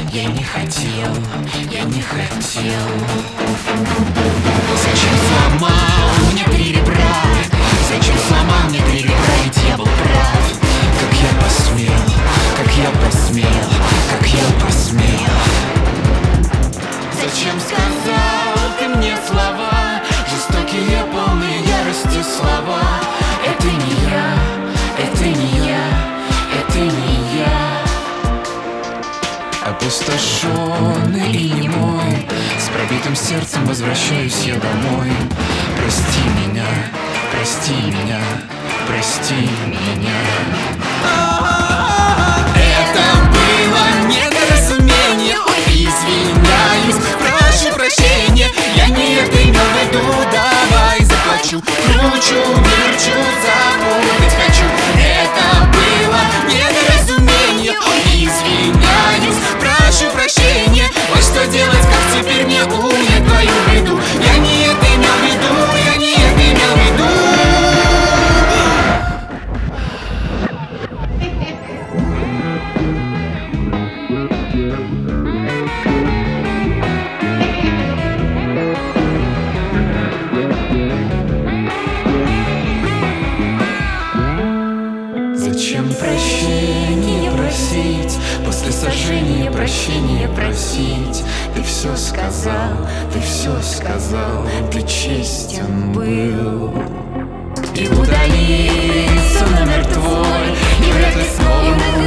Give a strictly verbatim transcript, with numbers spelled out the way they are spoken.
Я не хотел, я не хотел. Зачем сломал мне три ребра? Зачем сломал мне три ребра? Ведь я был прав. Как я посмел, как я посмел, как я посмел. Зачем сказал ты мне слова жестокие, полные ярости слова? Это не я, это не я, это не я. Опустошенный и немой, с пробитым сердцем возвращаюсь я домой. Прости меня, прости меня, прости меня. Это было недоразумение, ой, извиняюсь, прошу прощения. Я не это имел в виду, давай заплачу, кручу, верчу, запутать хочу. Это было недоразумение, ой, извиняюсь, прошу прощения. Ой, что делать, как теперь мне унять твою беду? Я не это имел в виду, я не это имел в виду. Зачем прощения просить, после сожжения прощения просить? Ты все сказал, ты все сказал, ты честен был. И удалится номер твой, и вряд ли снова